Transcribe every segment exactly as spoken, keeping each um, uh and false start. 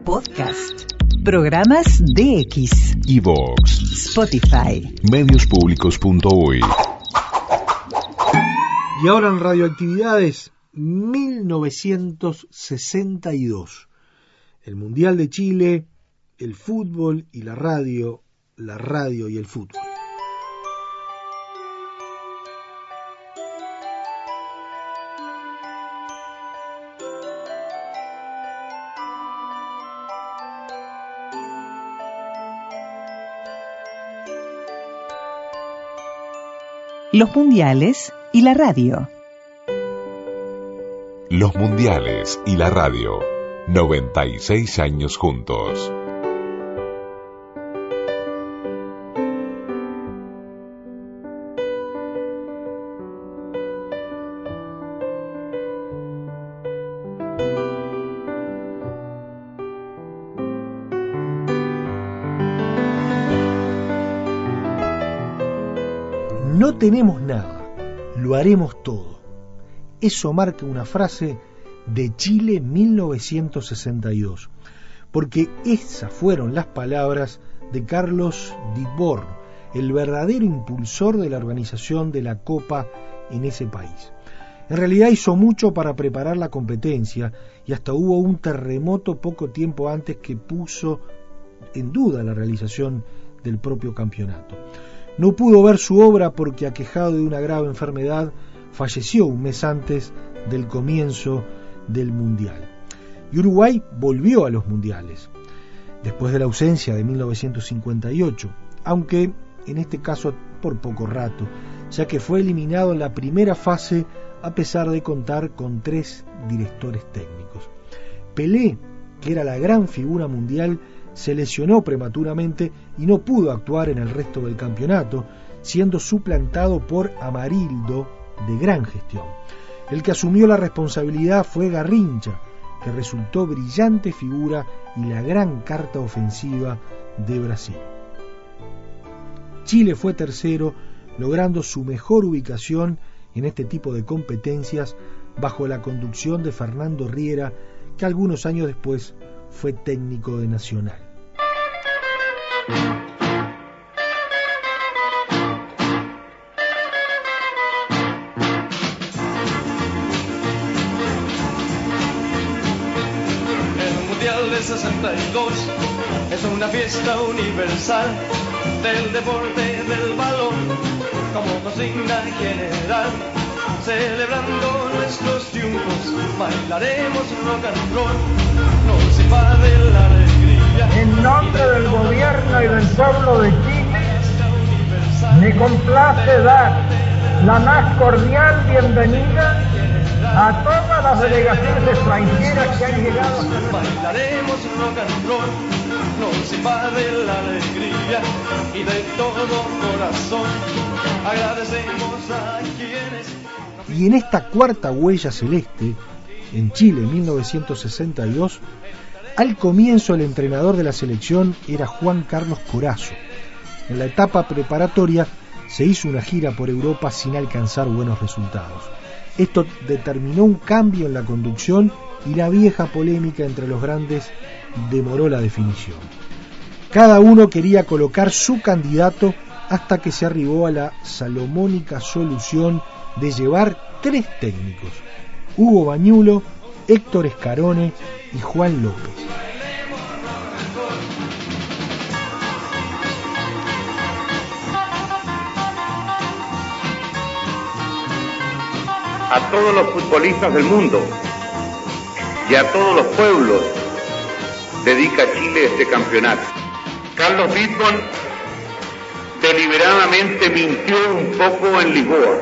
Podcast. Programas de X. iVoox. Spotify. Mediospublicos punto uy. Y ahora en Radioactividades, mil novecientos sesenta y dos. El Mundial de Chile, el fútbol y la radio, la radio y el fútbol. Los mundiales y la radio. Los mundiales y la radio. noventa y seis años juntos. No tenemos nada, lo haremos todo. Eso marca una frase de Chile mil novecientos sesenta y dos, porque esas fueron las palabras de Carlos Ditborn, el verdadero impulsor de la organización de la Copa en ese país. En realidad hizo mucho para preparar la competencia y hasta hubo un terremoto poco tiempo antes que puso en duda la realización del propio campeonato. No pudo ver su obra porque, aquejado de una grave enfermedad, falleció un mes antes del comienzo del Mundial. Y Uruguay volvió a los mundiales, después de la ausencia de mil novecientos cincuenta y ocho, aunque en este caso por poco rato, ya que fue eliminado en la primera fase a pesar de contar con tres directores técnicos. Pelé, que era la gran figura mundial, se lesionó prematuramente y no pudo actuar en el resto del campeonato, siendo suplantado por Amarildo, de gran gestión. El que asumió la responsabilidad fue Garrincha, que resultó brillante figura y la gran carta ofensiva de Brasil. Chile fue tercero, logrando su mejor ubicación en este tipo de competencias bajo la conducción de Fernando Riera, que algunos años después fue técnico de Nacional. El Mundial de sesenta y dos es una fiesta universal del deporte del balón como consigna general. Celebrando nuestros triunfos, bailaremos rock and roll, nos invade la alegría. En nombre del gobierno y del pueblo de Chile, me complace dar la más cordial bienvenida a todas las delegaciones extranjeras que han llegado. Bailaremos rock and roll, nos invade la alegría y de todo corazón agradecemos a quienes. Y en esta cuarta huella celeste, en Chile mil novecientos sesenta y dos, al comienzo el entrenador de la selección era Juan Carlos Corazzo. En la etapa preparatoria se hizo una gira por Europa sin alcanzar buenos resultados. Esto determinó un cambio en la conducción y la vieja polémica entre los grandes demoró la definición. Cada uno quería colocar su candidato hasta que se arribó a la salomónica solución de llevar tres técnicos: Hugo Bañulo, Héctor Escarone y Juan López. A todos los futbolistas del mundo y a todos los pueblos dedica Chile este campeonato. Carlos Ditborn deliberadamente mintió un poco en Lisboa.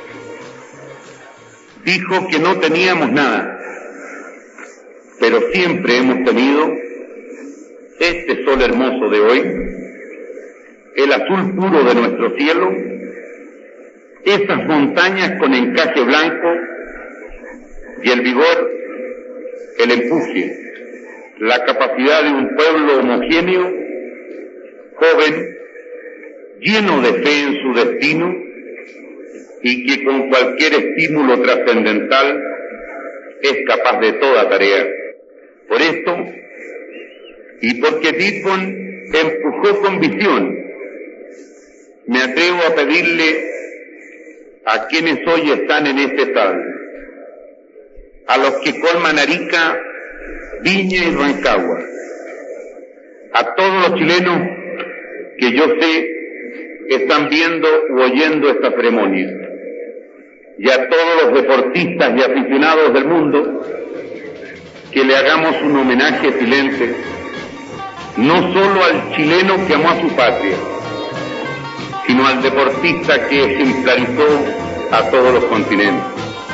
Dijo que no teníamos nada, pero siempre hemos tenido este sol hermoso de hoy, el azul puro de nuestro cielo, esas montañas con encaje blanco y el vigor, el empuje, la capacidad de un pueblo homogéneo, joven, lleno de fe en su destino y que con cualquier estímulo trascendental es capaz de toda tarea. Por esto, y porque Dietborn empujó con visión, me atrevo a pedirle a quienes hoy están en este estado, a los que colman Arica, Viña y Rancagua, a todos los chilenos que yo sé están viendo u oyendo esta ceremonia, y a todos los deportistas y aficionados del mundo, que le hagamos un homenaje silente, no solo al chileno que amó a su patria, sino al deportista que ejemplarizó a todos los continentes.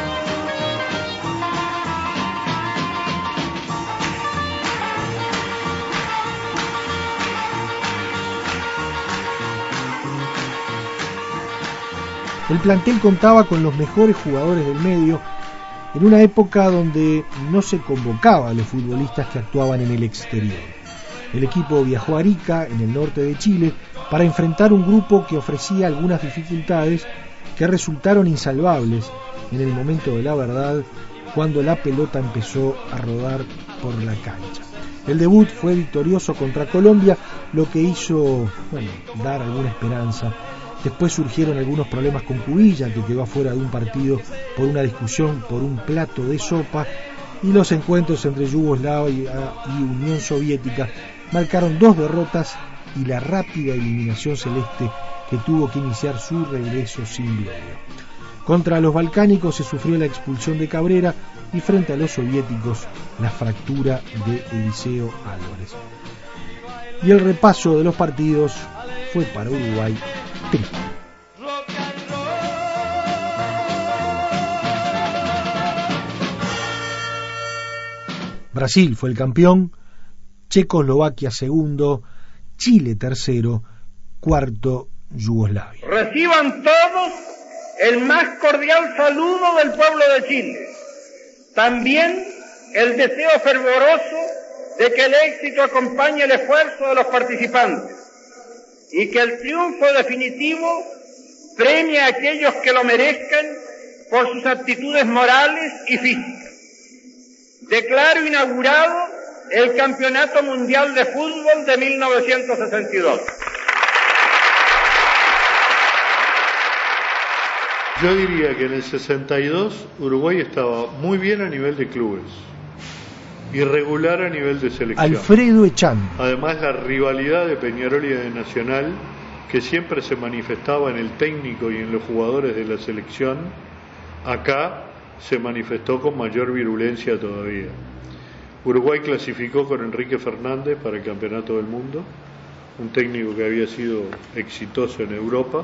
El plantel contaba con los mejores jugadores del medio en una época donde no se convocaba a los futbolistas que actuaban en el exterior. El equipo viajó a Arica, en el norte de Chile, para enfrentar un grupo que ofrecía algunas dificultades que resultaron insalvables en el momento de la verdad, cuando la pelota empezó a rodar por la cancha. El debut fue victorioso contra Colombia, lo que hizo, bueno, dar alguna esperanza. Después surgieron algunos problemas con Cubilla, que quedó afuera de un partido por una discusión por un plato de sopa, y los encuentros entre Yugoslavia y Unión Soviética marcaron dos derrotas y la rápida eliminación celeste, que tuvo que iniciar su regreso sin gloria. Contra los balcánicos se sufrió la expulsión de Cabrera y frente a los soviéticos la fractura de Eliseo Álvarez. Y el repaso de los partidos fue para Uruguay triste. Brasil fue el campeón, Checoslovaquia segundo, Chile tercero, cuarto Yugoslavia. Reciban todos el más cordial saludo del pueblo de Chile. También el deseo fervoroso de que el éxito acompañe el esfuerzo de los participantes y que el triunfo definitivo premie a aquellos que lo merezcan por sus actitudes morales y físicas. Declaro inaugurado el Campeonato Mundial de Fútbol de mil novecientos sesenta y dos. Yo diría que en el sesenta y dos Uruguay estaba muy bien a nivel de clubes, irregular a nivel de selección. Alfredo Echandi. Además, la rivalidad de Peñarol y de Nacional, que siempre se manifestaba en el técnico y en los jugadores de la selección, acá se manifestó con mayor virulencia todavía. Uruguay clasificó con Enrique Fernández para el Campeonato del Mundo, un técnico que había sido exitoso en Europa,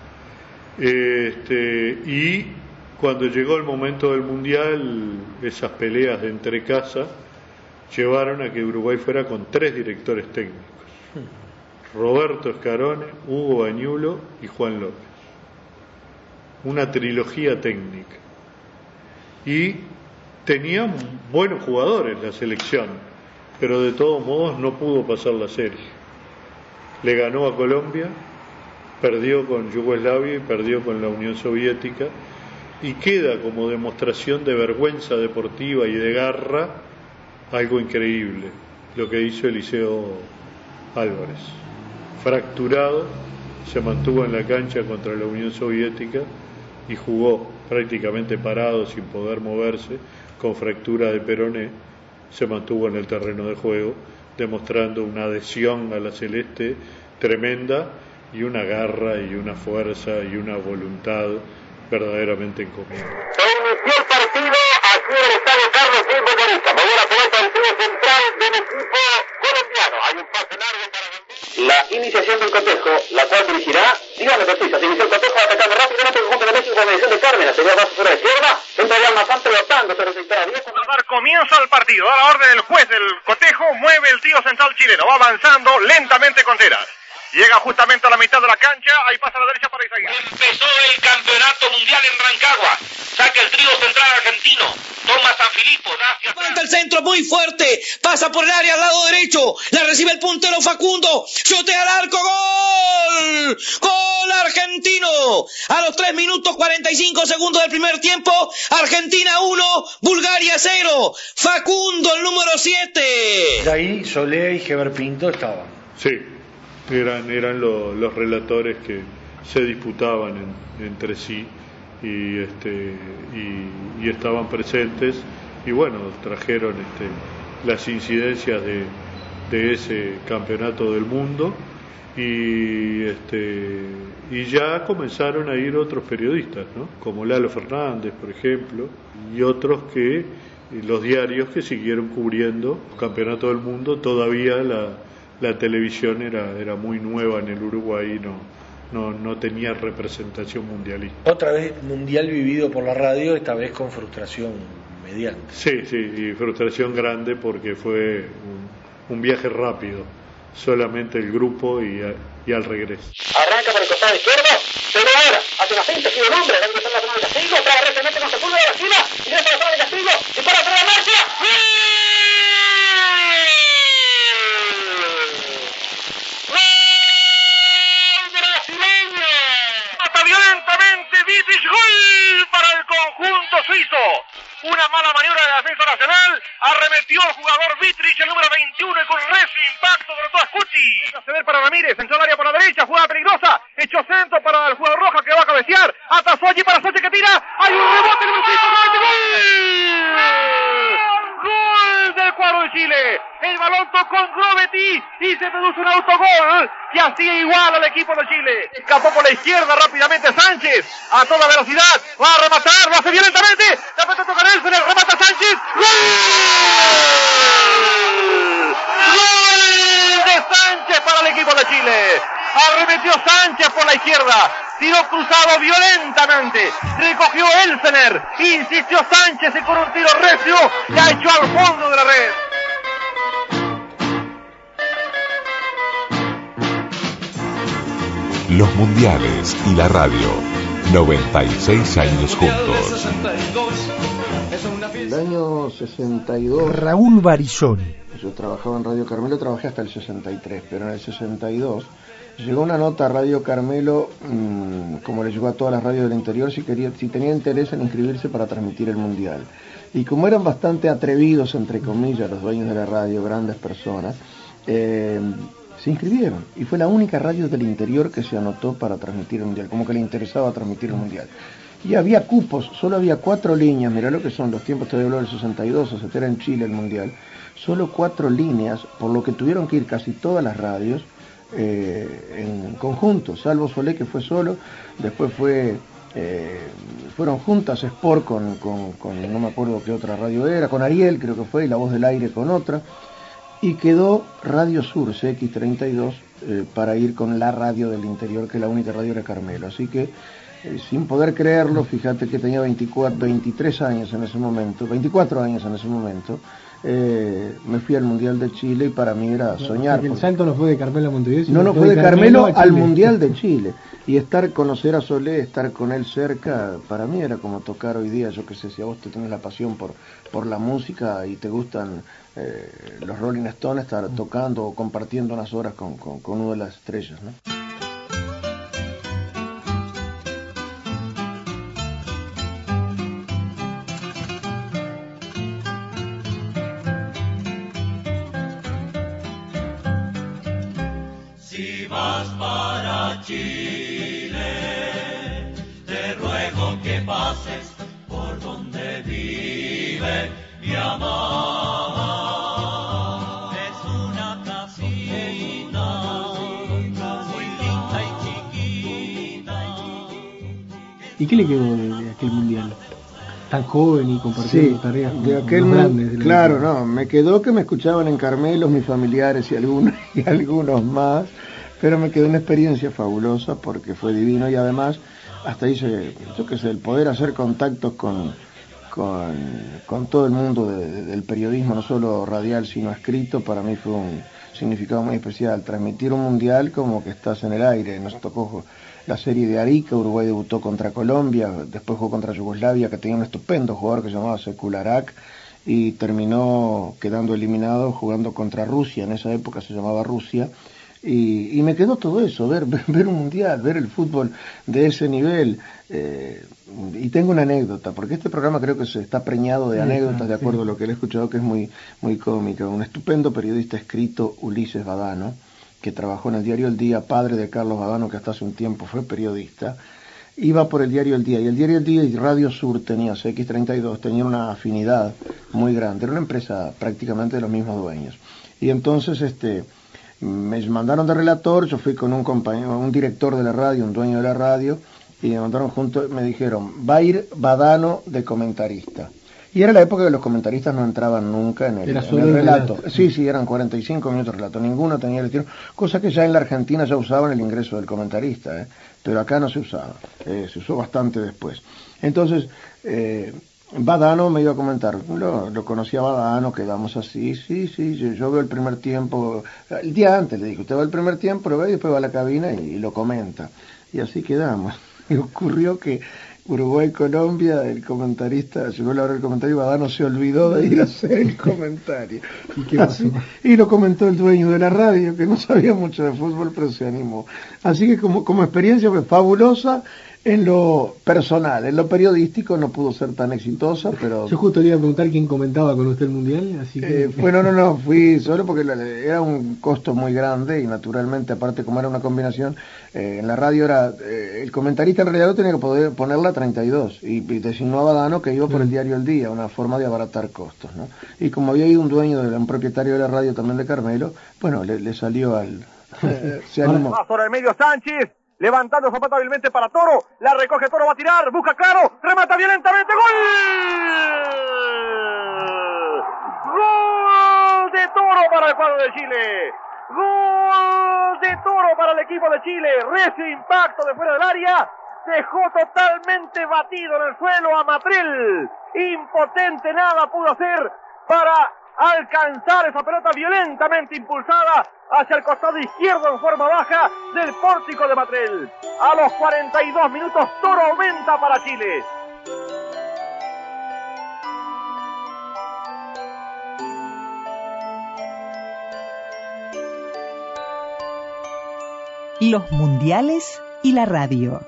este, y cuando llegó el momento del Mundial, esas peleas de entre casa llevaron a que Uruguay fuera con tres directores técnicos: Roberto Scarone, Hugo Bañulo y Juan López. Una trilogía técnica. Y tenía buenos jugadores la selección, pero de todos modos no pudo pasar la serie. Le ganó a Colombia, perdió con Yugoslavia y perdió con la Unión Soviética, y queda como demostración de vergüenza deportiva y de garra algo increíble, lo que hizo Eliseo Álvarez. Fracturado, se mantuvo en la cancha contra la Unión Soviética y jugó prácticamente parado, sin poder moverse, con fractura de peroné. Se mantuvo en el terreno de juego, demostrando una adhesión a la celeste tremenda y una garra y una fuerza y una voluntad verdaderamente encomiable. Se inició el partido aquí en el estadio Carlos Diego Bonita. Movió la pelota del tiro central del equipo colombiano. Hay un pase largo para la iniciación del cotejo, la cual dirigirá, dígame Petita, se inició el cotejo atacando rápidamente el conjunto de México con la medición de Cárdenas, sería más por la izquierda, entra ya Almazán pelotando, pero se espera bien. A dar comienzo al partido, a la orden del juez del cotejo, mueve el tiro central chileno, va avanzando lentamente Contreras. Llega justamente a la mitad de la cancha, ahí pasa a la derecha para Isaías. Empezó el campeonato mundial en Rancagua. Saca el trío central argentino. Toma San Filipo, da hacia atrás. Levanta el centro muy fuerte. Pasa por el área al lado derecho. La recibe el puntero Facundo. Chotea al arco. ¡Gol! ¡Gol argentino! A los tres minutos cuarenta y cinco segundos del primer tiempo. Argentina uno, Bulgaria cero. Facundo, el número siete. De ahí Solé y Heber Pinto estaban. Sí, eran, eran lo, los relatores que se disputaban en, entre sí y, este, y, y estaban presentes y bueno, trajeron este, las incidencias de, de ese campeonato del mundo y, este, y ya comenzaron a ir otros periodistas, ¿no? Como Lalo Fernández, por ejemplo, y otros que, los diarios que siguieron cubriendo el campeonato del mundo. Todavía la, la televisión era, era muy nueva en el Uruguay y no, no, no tenía representación mundialista. Otra vez mundial vivido por la radio, esta vez con frustración mediante. Sí, sí, y frustración grande porque fue un, un viaje rápido, solamente el grupo y, a, y al regreso. Arranca por el costado izquierdo, se ve ahora, hace una finta, sigue el hombre, va a ingresar la zona de castigo, traba rectamente con Sepúlveda de la esquina, ingresa a la zona de castigo, y para atrás la marcha. Violentamente Dietrich, gol para el conjunto suizo. Una mala maniobra de la defensa nacional, arremetió el jugador Dietrich, el número veintiuno, y con recio impacto derrotó a Scucci. A ceder para Ramírez, entró al área por la derecha, jugada peligrosa, hecho centro para el jugador Roja que va a cabecear, atrasó allí para Sánchez que tira, hay un rebote en el suizo, gol. Gol del cuadro de Chile. El balón tocó en Grobetti y se produce un autogol que hacía igual al equipo de Chile. Escapó por la izquierda rápidamente Sánchez a toda velocidad. Va a rematar, lo hace violentamente. La pelota toca Nelson, el remata Sánchez. ¡Gol! ¡Gol de Sánchez para el equipo de Chile! Arremetió Sánchez por la izquierda. Tiró cruzado violentamente, recogió Elsener, insistió Sánchez y con un tiro recio la echó al fondo de la red. Los mundiales y la radio, noventa y seis años juntos. El año sesenta y dos, Raúl Barizoni. Yo trabajaba en Radio Carmelo, trabajé hasta el sesenta y tres, pero en el sesenta y dos llegó una nota a Radio Carmelo, mmm, como le llegó a todas las radios del interior, si, quería, si tenía interés en inscribirse para transmitir el Mundial. Y como eran bastante atrevidos, entre comillas, los dueños de la radio, grandes personas, eh, se inscribieron. Y fue la única radio del interior que se anotó para transmitir el Mundial, como que le interesaba transmitir el Mundial. Y había cupos, solo había cuatro líneas, mirá lo que son los tiempos, te habló del sesenta y dos, o sea, era en Chile el Mundial, solo cuatro líneas, por lo que tuvieron que ir casi todas las radios, Eh, en conjunto, salvo Solé que fue solo, después fue eh, fueron juntas Sport con, con, con no me acuerdo qué otra radio era, con Ariel creo que fue, y La Voz del Aire con otra, y quedó Radio Sur C X treinta y dos eh, para ir con la radio del interior, que la única radio era Carmelo, así que eh, sin poder creerlo, fíjate que tenía veinticuatro, veintitrés años en ese momento, veinticuatro años en ese momento. Eh, me fui al Mundial de Chile y para mí era soñar. El salto no fue de Carmelo a Montevideo, no, no fue de Carmelo, Carmelo al Mundial de Chile. Y estar, conocer a Solé, estar con él cerca, para mí era como tocar hoy día, yo qué sé, si a vos te tenés la pasión por, por la música y te gustan eh, los Rolling Stones, estar tocando o compartiendo unas horas con, con, con una de las estrellas, ¿no? Chile, te ruego que pases por donde vive mi amor. Es una casita muy linda y chiquita. ¿Y qué le quedó de, de aquel mundial? Tan joven y compartiendo sí, tareas con, de aquel con los grandes. De claro, no, me quedó que me escuchaban en Carmelo mis familiares y algunos, y algunos más. Pero me quedó una experiencia fabulosa porque fue divino y además hasta hice, yo qué sé, el poder hacer contactos con, con, con todo el mundo de, de, del periodismo, no solo radial sino escrito. Para mí fue un significado muy especial, transmitir un mundial como que estás en el aire. Nos tocó la serie de Arica, Uruguay debutó contra Colombia, después jugó contra Yugoslavia, que tenía un estupendo jugador que se llamaba Sekularak, y terminó quedando eliminado jugando contra Rusia, en esa época se llamaba Rusia, y, y me quedó todo eso, ver, ver, ver un mundial, ver el fútbol de ese nivel. Eh, y tengo una anécdota, porque este programa creo que se está preñado de anécdotas, de acuerdo a lo que le he escuchado, que es muy, muy cómica. Un estupendo periodista escrito, Ulises Badano, que trabajó en el diario El Día, padre de Carlos Badano, que hasta hace un tiempo fue periodista, iba por el diario El Día, y el diario El Día y Radio Sur tenía, C X treinta y dos, tenían una afinidad muy grande, era una empresa prácticamente de los mismos dueños. Y entonces este me mandaron de relator, yo fui con un compañero, un director de la radio, un dueño de la radio, y me mandaron juntos, me dijeron, va a ir Badano de comentarista. Y era la época que los comentaristas no entraban nunca en el, en el relato. relato. Sí, sí, eran cuarenta y cinco minutos de relato, ninguno tenía el estilo, cosa que ya en la Argentina ya usaban el ingreso del comentarista, ¿eh? Pero acá no se usaba, eh, se usó bastante después. Entonces, eh, Badano me iba a comentar, lo, lo conocía Badano, quedamos así, sí, sí, yo, yo veo el primer tiempo, el día antes le dije, usted va al primer tiempo, lo ve y después va a la cabina y, y lo comenta. Y así quedamos. Y ocurrió que Uruguay-Colombia, el comentarista, llegó la hora del comentario y Badano se olvidó de ir a hacer el comentario. ¿Y qué pasó? Así, y lo comentó el dueño de la radio, que no sabía mucho de fútbol, pero se animó. Así que como, como experiencia fue fabulosa en lo personal, en lo periodístico no pudo ser tan exitosa, pero... Yo justo le iba a preguntar quién comentaba con usted el Mundial, así que... Eh, bueno, no, no, fui solo porque era un costo muy grande y naturalmente, aparte como era una combinación, eh, en la radio era... Eh, el comentarista en realidad tenía que poder ponerla treinta y dos y, y designó a Badano que iba por el diario El Día, una forma de abaratar costos, ¿no? Y como había ido un dueño, de, un propietario de la radio también de Carmelo, bueno, le, le salió al... Eh, se animó. Va sobre el medio Sánchez. Levantando Zapata hábilmente para Toro, la recoge Toro, va a tirar, busca claro, remata violentamente, ¡gol! ¡Gol de Toro para el cuadro de Chile! ¡Gol de Toro para el equipo de Chile! Recio impacto de fuera del área, dejó totalmente batido en el suelo a Matrel, impotente, nada pudo hacer para alcanzar esa pelota violentamente impulsada hacia el costado izquierdo en forma baja del pórtico de Matrel. A los cuarenta y dos minutos Toro aumenta para Chile. Los mundiales y la radio.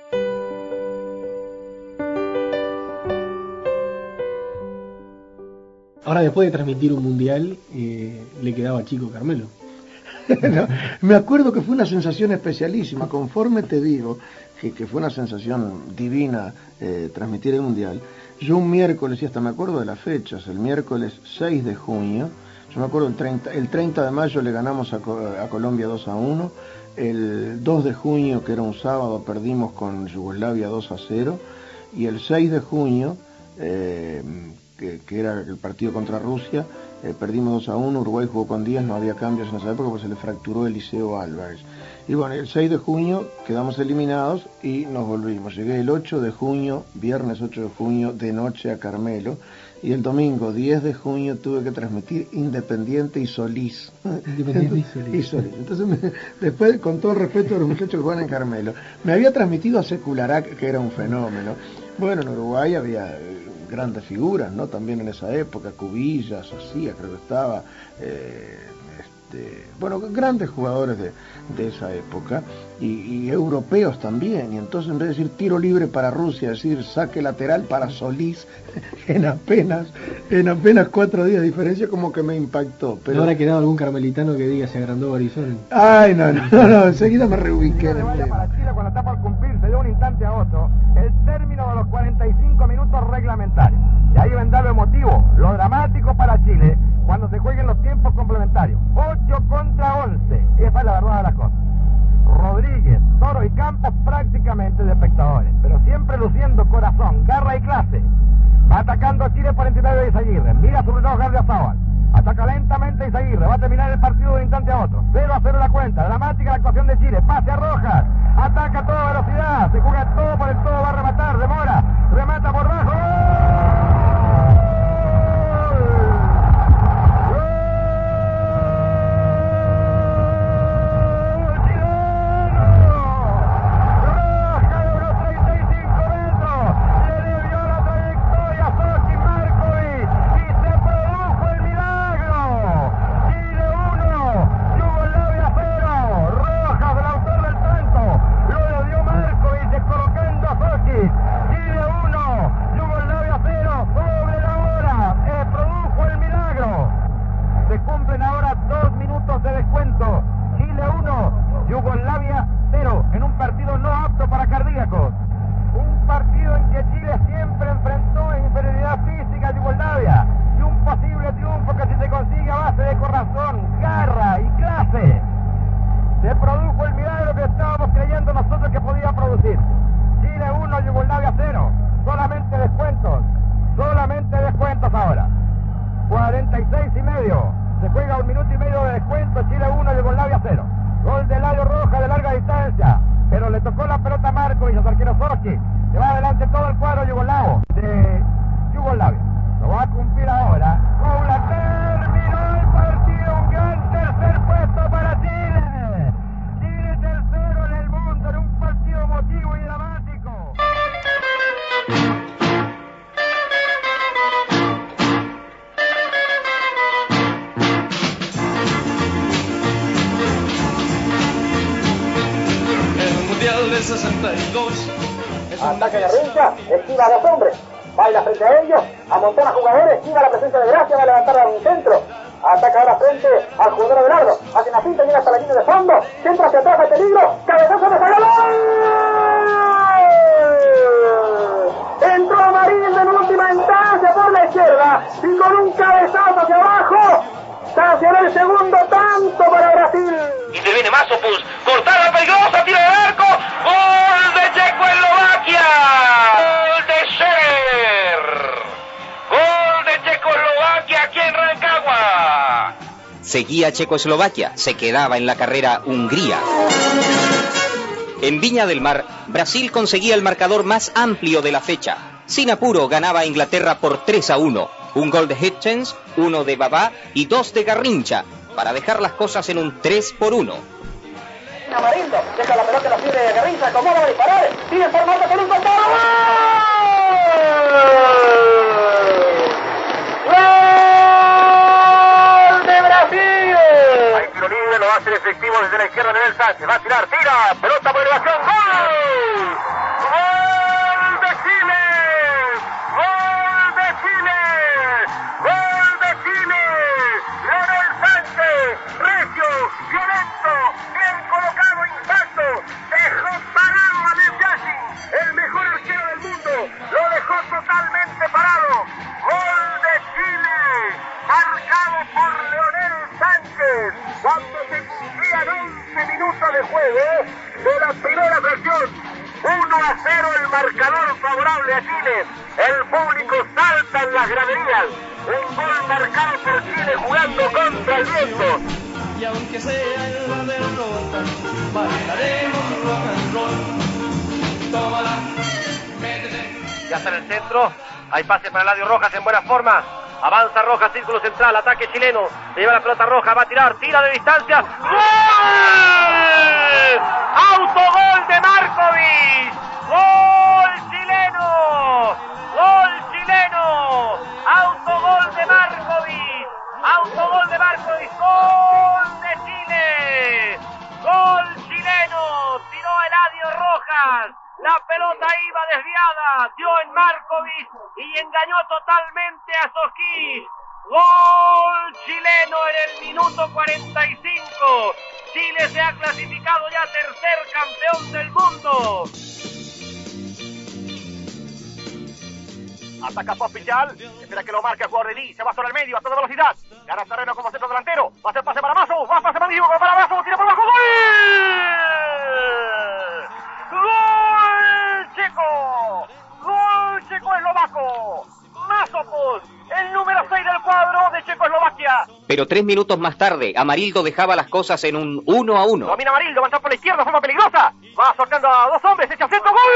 Ahora, después de transmitir un mundial, eh, le quedaba chico Carmelo. No, me acuerdo que fue una sensación especialísima, conforme te digo que, que fue una sensación divina eh, transmitir el mundial. Yo un miércoles, y hasta me acuerdo de las fechas, el miércoles seis de junio, yo me acuerdo el treinta, el treinta de mayo le ganamos a, a Colombia dos a uno, el dos de junio, que era un sábado, perdimos con Yugoslavia dos a cero, y el seis de junio, eh, que, que era el partido contra Rusia, eh, perdimos dos a uno, Uruguay jugó con Díaz, no había cambios en esa época porque se le fracturó Eliseo Álvarez. Y bueno, el seis de junio quedamos eliminados y nos volvimos. Llegué el ocho de junio, viernes ocho de junio, de noche a Carmelo, y el domingo diez de junio tuve que transmitir Independiente y Solís. Independiente y Solís. Y Solís. Entonces, me, después, con todo el respeto de los muchachos que juegan en Carmelo, me había transmitido a Sekularak, que era un fenómeno. Bueno, en Uruguay había grandes figuras, ¿no? También en esa época, Cubillas, Osía, creo que estaba, eh, este, bueno, grandes jugadores de, de esa época, y, y europeos también, y entonces en vez de decir tiro libre para Rusia, decir saque lateral para Solís, en apenas, en apenas cuatro días de diferencia, como que me impactó. Pero... ¿No habrá quedado algún carmelitano que diga se agrandó Barizón? Ay, no, no, no, no, enseguida me reubiqué en el tema. Para Chile, cuando está por cumplirse de un instante a otro el término de los cuarenta y cinco minutos reglamentarios. Y ahí vendrá lo emotivo, lo dramático para Chile, cuando se jueguen los tiempos complementarios. ocho contra once, esa es la verdad de las cosas. Rodríguez, Toro y Campos prácticamente de espectadores, pero siempre luciendo corazón, garra y clase. Va atacando Chile por intermedio de Izaguirre, mira su reloj Gardiazabal. Ataca lentamente Izaguirre, va a terminar el partido de un instante a otro. cero a cero la cuenta, dramática la actuación de Chile, pase a Rojas, ataca a toda velocidad, se juega todo por el todo, va a rematar, demora, remata por bajo. con minuto y medio de descuento. Chile uno, Yugoslavia cero. Gol de Eladio Rojas de larga distancia, pero le tocó la pelota a Marco y los arqueros Sorki. Se va adelante todo el cuadro yugoslavo de Yugoslavia. Lo va a cumplir ahora. Paula, terminó el partido. Un gran tercer puesto para Chile. Chile tercero en el mundo en un partido emotivo y dramático. El Mundial de sesenta y dos. Ataque de Rincha, esquiva a dos hombres, baila frente a ellos, amontona jugadores, esquiva la presencia de Gracia, va a levantar a un centro, ataca ahora frente al jugador Abelardo, hace una pinta, llega hasta la línea de fondo, centra hacia atrás, hay peligro, cabezazo de Zagallo. Entró Amarillo en última instancia por la izquierda y con un cabezazo hacia abajo sancionó el segundo tanto para Brasil. Interviene Masopus, cortada peligrosa, tiro de arco, gol de Checoslovaquia, gol de Scherer, gol de Checoslovaquia aquí en Rancagua. Seguía Checoslovaquia, se quedaba en la carrera Hungría. En Viña del Mar, Brasil conseguía el marcador más amplio de la fecha. Sin apuro ganaba a Inglaterra por tres a uno. Un gol de Hitchens, uno de Babá y dos de Garrincha, para dejar las cosas en un tres por uno. Amarillo, deja la pelota en la piel de Garrincha, acomoda a disparar, sigue formando con un contado. ¡Gol de Brasil! Hay tiro libre, lo va a hacer efectivo desde la izquierda Leonel Sánchez, va a tirar, tira, pelota por elevación, ¡gol! ¡Gol de Chile! ¡Gol de Chile! ¡Gol de Chile! Leonel Sánchez, recio, violento, bien colocado, impacto, dejó parado a Lev Yashin, el mejor arquero del mundo, lo dejó totalmente parado. Gol de Chile, marcado por Leonel Sánchez, cuando se cumplían once minutos de juego de la primera fracción. uno a cero el marcador favorable a Chile. El público salta en las graderías. Un gol marcado por Chile jugando contra el viento. Y aunque sea en la derrota, bailaremos rock and roll. Tómala, métete. Ya está en el centro. Hay pase para Eladio Rojas en buena forma. Avanza Rojas, círculo central, ataque chileno. Le lleva la pelota Roja, va a tirar, tira de distancia. ¡Gol! ¡Autogol de Markovic! ¡Gol chileno! ¡Gol chileno! ¡Autogol de Markovic! ¡Autogol de Markovic! ¡Gol de Chile! ¡Gol chileno! Tiró Eladio Rojas. La pelota iba desviada, dio en Markovic y engañó totalmente a Sosquís. Gol chileno en el minuto cuarenta y cinco. Chile se ha clasificado ya tercer campeón del mundo. Ataca Pospichal, espera que lo marque el jugador de Lee, se va sobre el medio a toda velocidad. Gana terreno como centro delantero, va a hacer pase para Mazo, va a pase magnífico para Mazo, tira por abajo, ¡gol! ¡Gol checo! ¡Gol checoslovaco! Masopus, el número seis del cuadro de Checoslovaquia. Pero tres minutos más tarde, Amarildo dejaba las cosas en un uno a uno. Domina Amarildo, va a entrar por la izquierda, forma peligrosa. Va soltando a dos hombres, echa centro, ¡gol!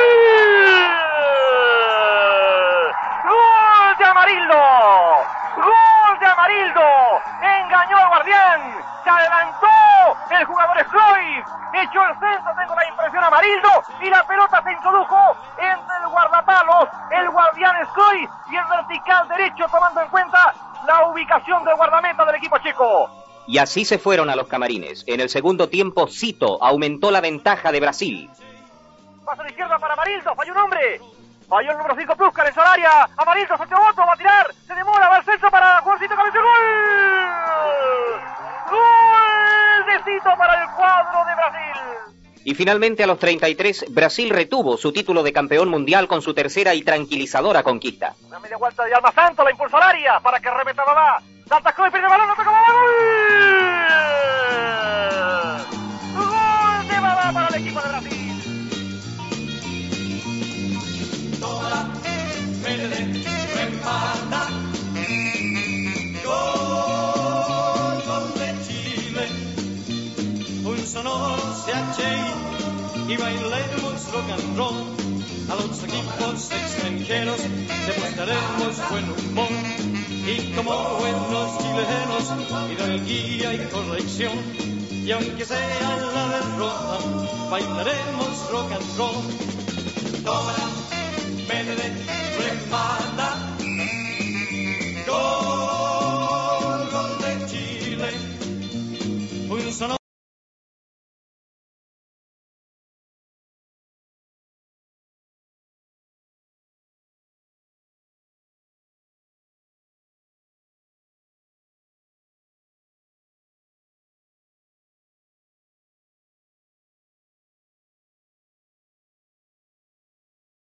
¡Gol de Amarildo! ¡Gol de Amarildo! Engañó al guardián, se adelantó el jugador Cruyff, echó el centro, tengo la impresión, Amarildo, y la pelota se introdujo entre el guardapalos, el guardián Cruyff y el vertical derecho, tomando en cuenta la ubicación del guardameta del equipo checo. Y así se fueron a los camarines. En el segundo tiempo, Cito aumentó la ventaja de Brasil. Paso a la izquierda para Amarildo, falló un hombre. Falló el número cinco, Pluscar en su área. Amarildo, sorteó otro, va a tirar. Se demora, va al centro para Juancito Cabello. ¡Gol! ¡Gol de Cito para el cuadro de Brasil! Y finalmente, a los treinta y tres, Brasil retuvo su título de campeón mundial con su tercera y tranquilizadora conquista. Una media vuelta de Alma Santo, la impulsó al área para que remeta Babá. Salta Cruyff, pierde el balón, no toca Babá. ¡Gol! ¡Gol de Babá para el equipo de Brasil! Gol, gol de chilenos demostraremos buen humor y como buenos chilenos hidalguía y corrección, y aunque sea la derrota bailaremos rock and roll. Tómala, métele, remata, go.